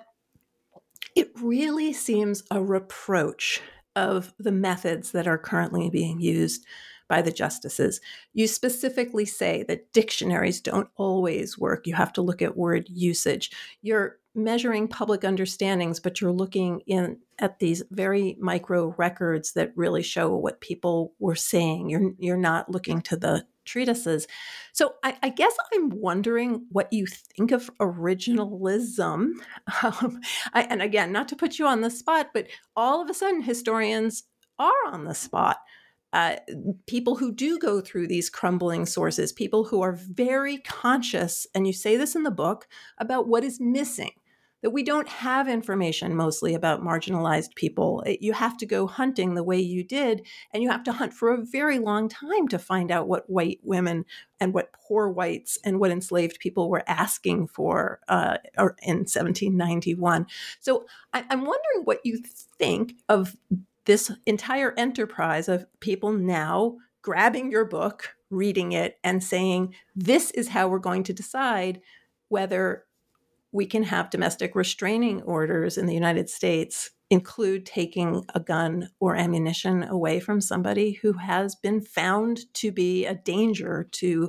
it really seems a reproach of the methods that are currently being used by the justices. You specifically say that dictionaries don't always work. You have to look at word usage. You're measuring public understandings, but you're looking in at these very micro records that really show what people were saying. You're you're not looking to the treatises. So I, I guess I'm wondering what you think of originalism. Um, I, and again, not to put you on the spot, but all of a sudden historians are on the spot. Uh, people who do go through these crumbling sources, people who are very conscious, and you say this in the book, about what is missing, that we don't have information mostly about marginalized people. You have to go hunting the way you did, and you have to hunt for a very long time to find out what white women and what poor whites and what enslaved people were asking for uh, in seventeen ninety-one. So I, I'm wondering what you think of this entire enterprise of people now grabbing your book, reading it, and saying, this is how we're going to decide whether we can have domestic restraining orders in the United States include taking a gun or ammunition away from somebody who has been found to be a danger to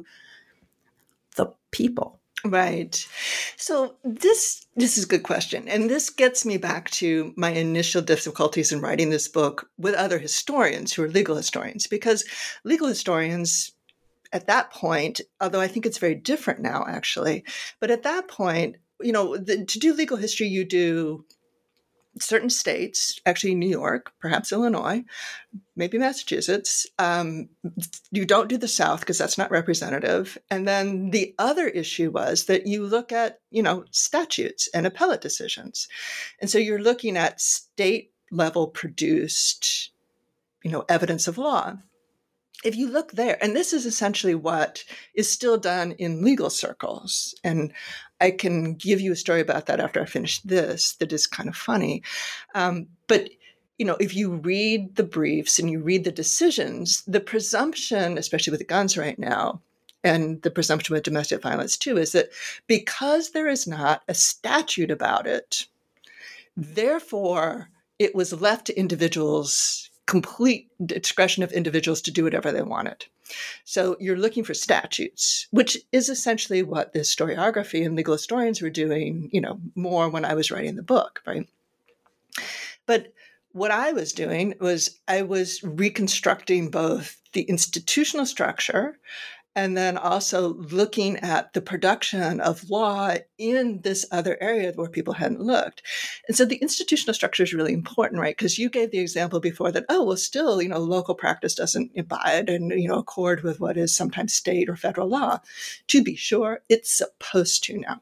the people. Right. So this this is a good question. And this gets me back to my initial difficulties in writing this book with other historians who are legal historians, because legal historians at that point, although I think it's very different now, actually, but at that point, you know, the, to do legal history, you do certain states, actually New York, perhaps Illinois, maybe Massachusetts. Um, you don't do the South because that's not representative. And then the other issue was that you look at, you know, statutes and appellate decisions. And so you're looking at state level produced, you know, evidence of law. If you look there, and this is essentially what is still done in legal circles, and I can give you a story about that after I finish this that is kind of funny. Um, but, you know, if you read the briefs and you read the decisions, the presumption, especially with the guns right now, and the presumption with domestic violence too, is that because there is not a statute about it, therefore it was left to individuals, complete discretion of individuals to do whatever they wanted. So you're looking for statutes, which is essentially what the historiography and legal historians were doing, you know, more when I was writing the book, right? But what I was doing was I was reconstructing both the institutional structure and then also looking at the production of law in this other area where people hadn't looked. And so the institutional structure is really important, right? Because you gave the example before that, oh, well, still, you know, local practice doesn't abide and, you know, accord with what is sometimes state or federal law. To be sure, it's supposed to now.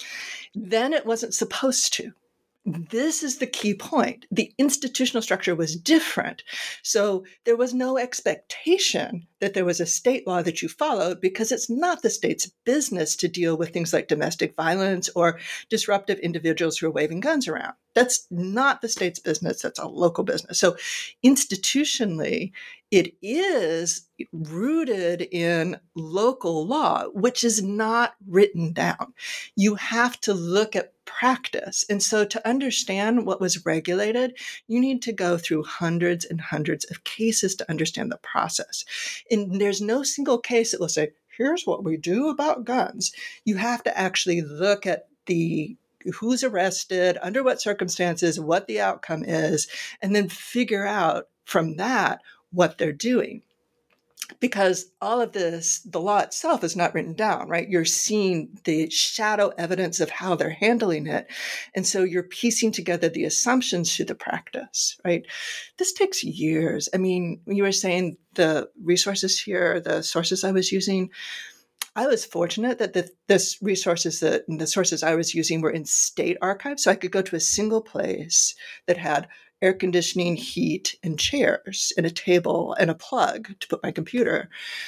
Then it wasn't supposed to. This is the key point. The institutional structure was different. So there was no expectation that there was a state law that you followed because it's not the state's business to deal with things like domestic violence or disruptive individuals who are waving guns around. That's not the state's business. That's a local business. So institutionally, it is rooted in local law, which is not written down. You have to look at practice. And so to understand what was regulated, you need to go through hundreds and hundreds of cases to understand the process. And there's no single case that will say, here's what we do about guns. You have to actually look at the who's arrested, under what circumstances, what the outcome is, and then figure out from that what they're doing. Because all of this, the law itself is not written down, right? You're seeing the shadow evidence of how they're handling it. And so you're piecing together the assumptions to the practice, right? This takes years. I mean, when you were saying the resources here, the sources I was using, I was fortunate that the this resources that the sources I was using were in state archives. So I could go to a single place that had air conditioning, heat, and chairs, and a table and a plug to put my computer.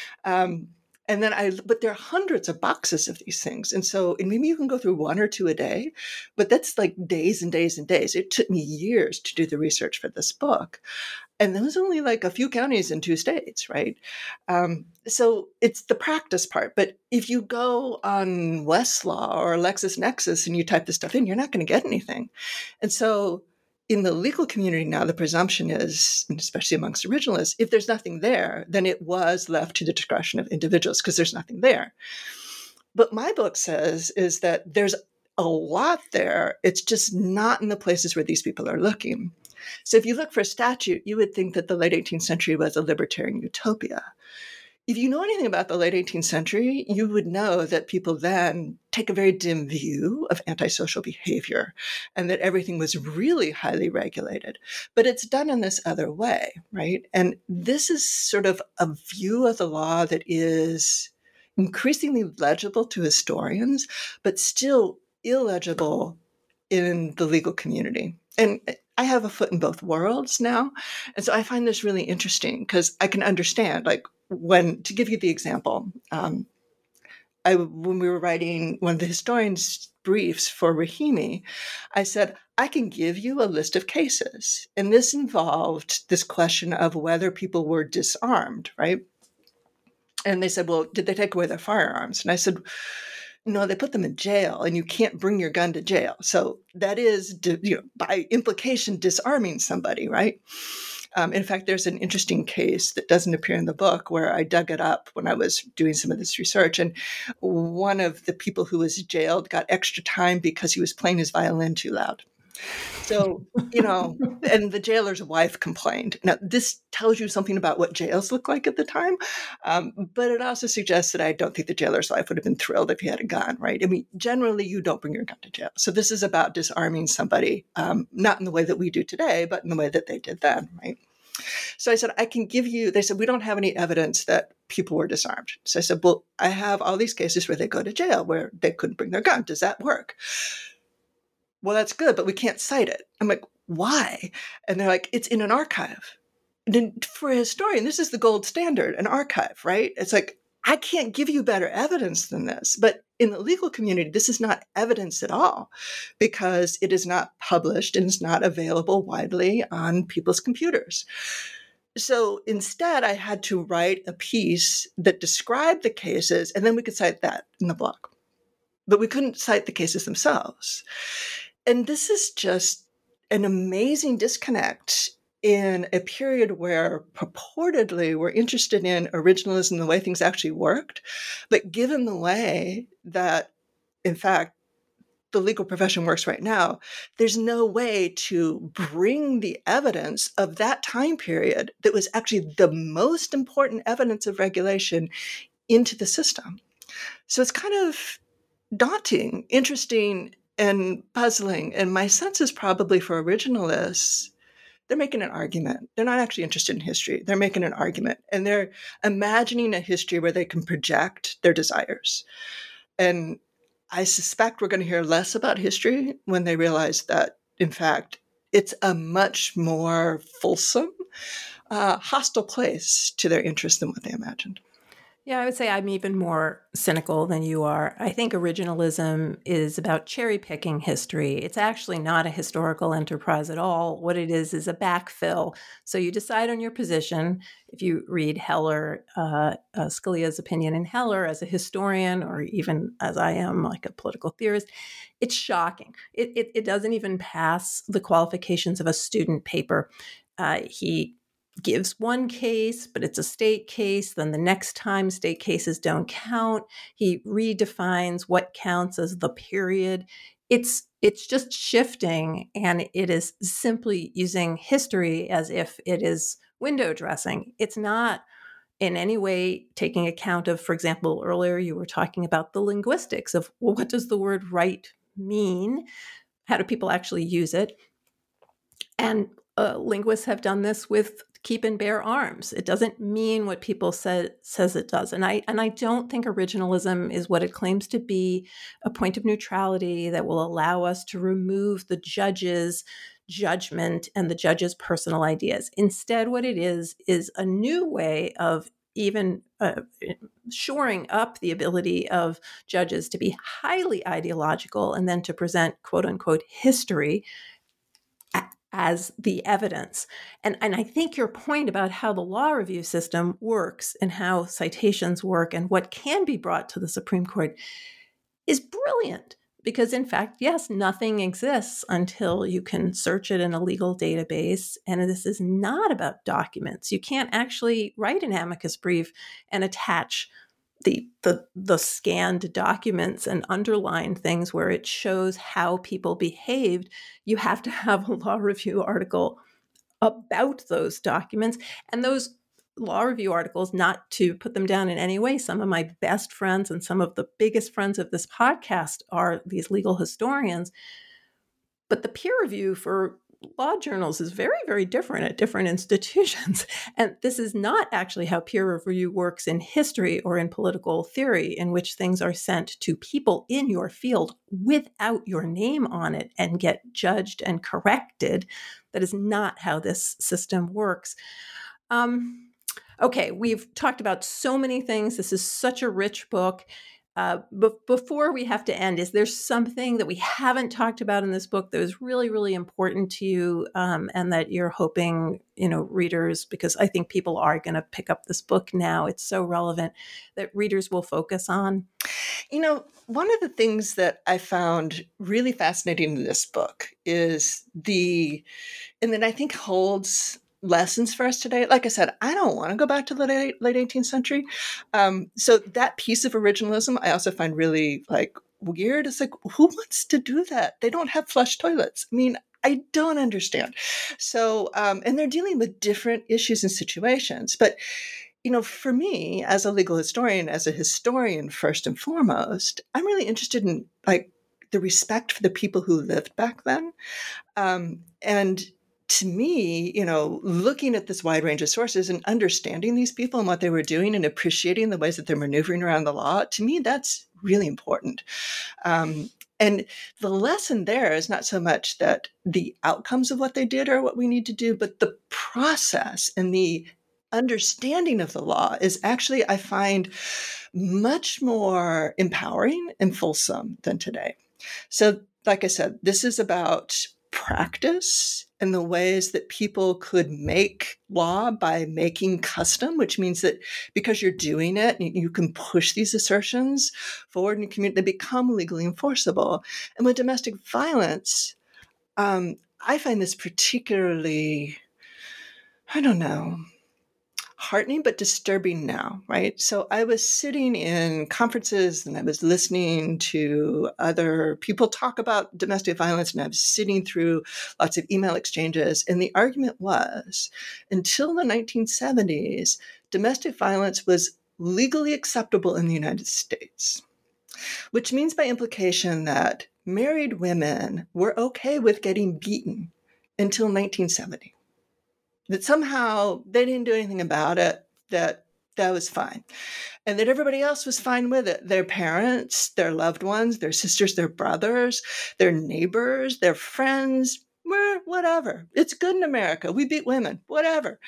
Um, and then I, but there are hundreds of boxes of these things. And so, and maybe you can go through one or two a day, but that's like days and days and days. It took me years to do the research for this book. And there was only like a few counties in two states, right? Um, so it's the practice part. But if you go on Westlaw or LexisNexis and you type this stuff in, you're not going to get anything. And so in the legal community now, the presumption is, especially amongst originalists, if there's nothing there, then it was left to the discretion of individuals because there's nothing there. But my book says is that there's a lot there. It's just not in the places where these people are looking. So if you look for a statute, you would think that the late eighteenth century was a libertarian utopia. If you know anything about the late eighteenth century, you would know that people then take a very dim view of antisocial behavior and that everything was really highly regulated. But it's done in this other way, right? And this is sort of a view of the law that is increasingly legible to historians, but still illegible in the legal community. And I have a foot in both worlds now. And so I find this really interesting because I can understand, like, when, to give you the example, um, I, when we were writing one of the historians' briefs for Rahimi, I said, I can give you a list of cases. And this involved this question of whether people were disarmed, right? And they said, well, did they take away their firearms? And I said, no, they put them in jail, and you can't bring your gun to jail. So that is, you know, by implication, disarming somebody, right? Um, in fact, there's an interesting case that doesn't appear in the book where I dug it up when I was doing some of this research. And one of the people who was jailed got extra time because he was playing his violin too loud. So, you know, and the jailer's wife complained. Now, this tells you something about what jails look like at the time. Um, but it also suggests that I don't think the jailer's wife would have been thrilled if he had a gun, right? I mean, generally, you don't bring your gun to jail. So this is about disarming somebody, um, not in the way that we do today, but in the way that they did then, right? So I said, I can give you, they said, we don't have any evidence that people were disarmed. So I said, well, I have all these cases where they go to jail, where they couldn't bring their gun. Does that work? Well, that's good, but we can't cite it. I'm like, why? And they're like, it's in an archive. And for a historian, this is the gold standard, an archive, right? It's like, I can't give you better evidence than this. But in the legal community, this is not evidence at all because it is not published and it's not available widely on people's computers. So instead, I had to write a piece that described the cases, and then we could cite that in the blog. But we couldn't cite the cases themselves. And this is just an amazing disconnect in a period where purportedly we're interested in originalism, the way things actually worked. But given the way that, in fact, the legal profession works right now, there's no way to bring the evidence of that time period that was actually the most important evidence of regulation into the system. So it's kind of daunting, interesting, and puzzling. And my sense is probably for originalists, they're making an argument. They're not actually interested in history. They're making an argument. And they're imagining a history where they can project their desires. And I suspect we're going to hear less about history when they realize that, in fact, it's a much more fulsome, uh, hostile place to their interests than what they imagined. Yeah, I would say I'm even more cynical than you are. I think originalism is about cherry picking history. It's actually not a historical enterprise at all. What it is is a backfill. So you decide on your position. If you read Heller, uh, uh, Scalia's opinion in Heller as a historian, or even as I am, like a political theorist, it's shocking. It, it, it doesn't even pass the qualifications of a student paper. Uh, he gives one case, but it's a state case. Then the next time state cases don't count. He redefines what counts as the period. It's it's just shifting, and it is simply using history as if it is window dressing. It's not in any way taking account of, for example, earlier you were talking about the linguistics of, well, what does the word right mean? How do people actually use it? And uh, linguists have done this with keep and bear arms. It doesn't mean what people say, says it does. And I and I don't think originalism is what it claims to be, a point of neutrality that will allow us to remove the judge's judgment and the judge's personal ideas. Instead, what it is, is a new way of even uh, shoring up the ability of judges to be highly ideological and then to present quote unquote history as the evidence. And, and I think your point about how the law review system works and how citations work and what can be brought to the Supreme Court is brilliant, Because in fact, yes, nothing exists until you can search it in a legal database. And this is not about documents. You can't actually write an amicus brief and attach the the the scanned documents and underline things where it shows how people behaved. You have to have a law review article about those documents. And those law review articles, not to put them down in any way, some of my best friends and some of the biggest friends of this podcast are these legal historians. But the peer review for law journals is very, very different at different institutions. And this is not actually how peer review works in history or in political theory, in which things are sent to people in your field without your name on it and get judged and corrected. That is not how this system works. Um, Okay, we've talked about so many things. This is such a rich book. Uh, b- before we have to end, is there something that we haven't talked about in this book that was really, really important to you, um, and that you're hoping, you know, readers, because I think people are going to pick up this book now, it's so relevant, that readers will focus on? You know, one of the things that I found really fascinating in this book is the, and that I think holds lessons for us today. Like I said, I don't want to go back to the late, late eighteenth century. Um, so that piece of originalism, I also find really like weird. It's like, who wants to do that? They don't have flush toilets. I mean, I don't understand. So, um, and they're dealing with different issues and situations. But, you know, for me, as a legal historian, as a historian, first and foremost, I'm really interested in like the respect for the people who lived back then. Um, and to me, you know, looking at this wide range of sources and understanding these people and what they were doing and appreciating the ways that they're maneuvering around the law, to me, that's really important. Um, and the lesson there is not so much that the outcomes of what they did are what we need to do, but the process and the understanding of the law is actually, I find, much more empowering and fulsome than today. So, like I said, this is about practice and the ways that people could make law by making custom, which means that because you're doing it, you can push these assertions forward in the community, they become legally enforceable. And with domestic violence, um, I find this particularly, I don't know, heartening but disturbing now, right? So I was sitting in conferences and I was listening to other people talk about domestic violence, and I was sitting through lots of email exchanges. And the argument was, until the nineteen seventies, domestic violence was legally acceptable in the United States, which means by implication that married women were okay with getting beaten until nineteen seventy. That somehow they didn't do anything about it, that that was fine. And that everybody else was fine with it. Their parents, their loved ones, their sisters, their brothers, their neighbors, their friends, were whatever. It's good in America. We beat women, whatever.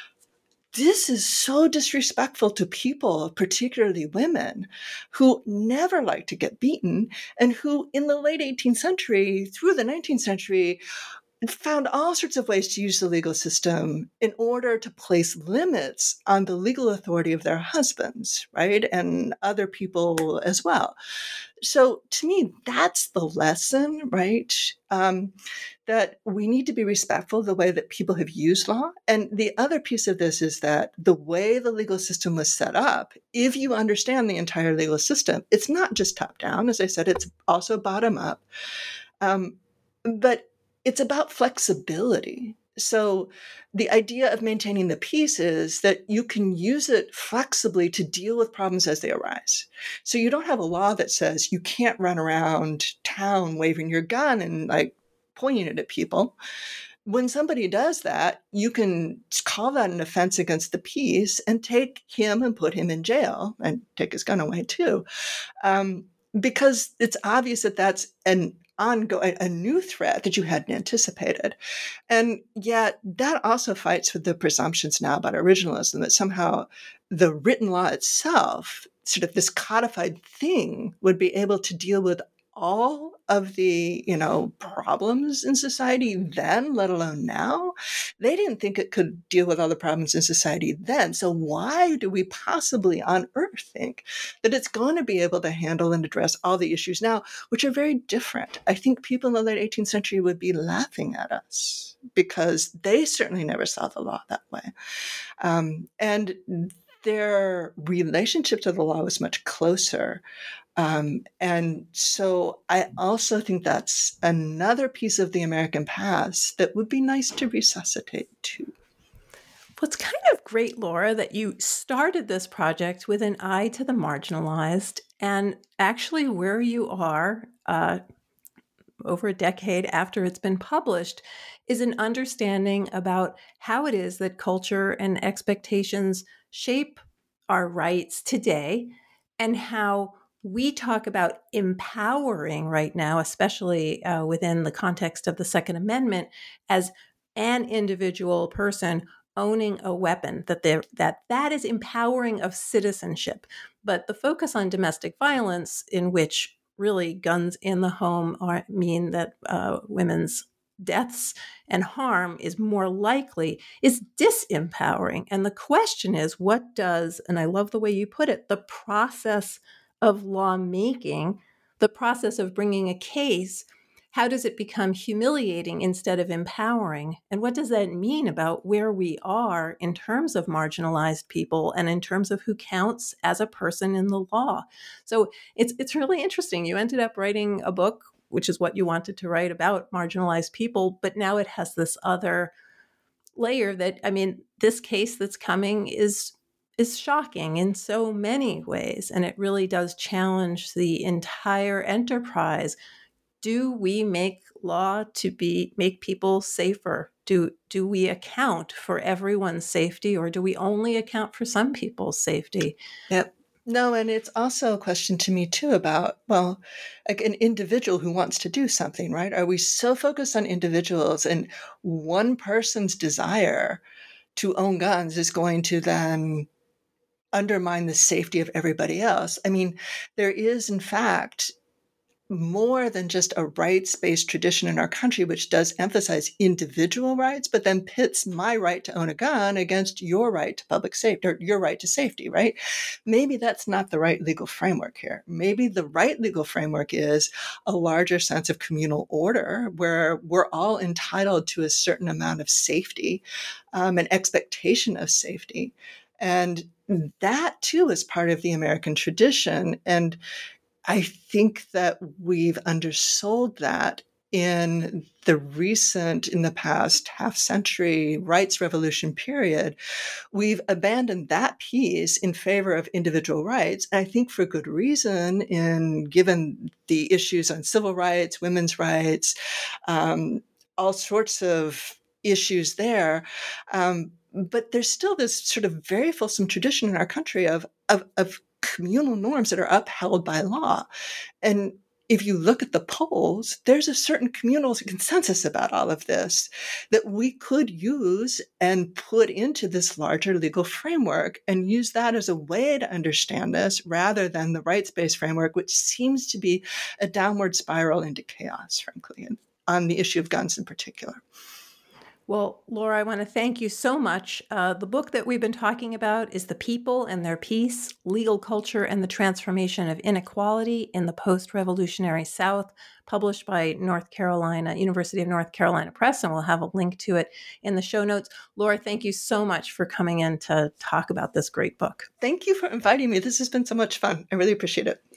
This is so disrespectful to people, particularly women, who never liked to get beaten and who in the late eighteenth century, through the nineteenth century, found all sorts of ways to use the legal system in order to place limits on the legal authority of their husbands, right? And other people as well. So to me, that's the lesson, right? Um, that we need to be respectful of the way that people have used law. And the other piece of this is that the way the legal system was set up, if you understand the entire legal system, it's not just top down. As I said, it's also bottom up. Um, but it's about flexibility. So the idea of maintaining the peace is that you can use it flexibly to deal with problems as they arise. So you don't have a law that says you can't run around town waving your gun and like pointing it at people. When somebody does that, you can call that an offense against the peace and take him and put him in jail and take his gun away too. Um, because it's obvious that that's an ongoing, a new threat that you hadn't anticipated. And yet that also fights with the presumptions now about originalism, that somehow the written law itself, sort of this codified thing, would be able to deal with all of the, you know, problems in society then, let alone now. They didn't think it could deal with all the problems in society then. So why do we possibly on earth think that it's going to be able to handle and address all the issues now, which are very different? I think people in the late eighteenth century would be laughing at us because they certainly never saw the law that way. Um, and their relationship to the law was much closer. Um, and so I also think that's another piece of the American past that would be nice to resuscitate too. Well, it's kind of great, Laura, that you started this project with an eye to the marginalized, and actually where you are uh, over a decade after it's been published is an understanding about how it is that culture and expectations shape our rights today, and how we talk about empowering right now, especially uh, within the context of the Second Amendment, as an individual person owning a weapon, that that that is empowering of citizenship. But the focus on domestic violence, in which really guns in the home are, mean that uh, women's deaths and harm is more likely, is disempowering. And the question is, what does, and I love the way you put it, the process of lawmaking, the process of bringing a case, how does it become humiliating instead of empowering? And what does that mean about where we are in terms of marginalized people and in terms of who counts as a person in the law? So it's it's really interesting. You ended up writing a book, which is what you wanted to write, about marginalized people, but now it has this other layer that, I mean, this case that's coming is is shocking in so many ways, and it really does challenge the entire enterprise. Do we make law to be make people safer? Do do we account for everyone's safety, or do we only account for some people's safety? Yep. No, and it's also a question to me too about, well, like an individual who wants to do something, right? Are we so focused on individuals and one person's desire to own guns is going to then undermine the safety of everybody else? I mean, there is, in fact, more than just a rights-based tradition in our country, which does emphasize individual rights, but then pits my right to own a gun against your right to public safety, or your right to safety, right? Maybe that's not the right legal framework here. Maybe the right legal framework is a larger sense of communal order where we're all entitled to a certain amount of safety, um, an expectation of safety. And that too is part of the American tradition. And I think that we've undersold that in the recent, in the past half century rights revolution period. We've abandoned that piece in favor of individual rights. And I think for good reason, in given the issues on civil rights, women's rights, um, all sorts of issues there. Um, but there's still this sort of very fulsome tradition in our country of, of, of communal norms that are upheld by law. And if you look at the polls, there's a certain communal consensus about all of this that we could use and put into this larger legal framework and use that as a way to understand this rather than the rights-based framework, which seems to be a downward spiral into chaos, frankly, and on the issue of guns in particular. Well, Laura, I want to thank you so much. Uh, the book that we've been talking about is The People and Their Peace, Legal Culture and the Transformation of Inequality in the Post-Revolutionary South, published by North Carolina, University of North Carolina Press, and we'll have a link to it in the show notes. Laura, thank you so much for coming in to talk about this great book. Thank you for inviting me. This has been so much fun. I really appreciate it.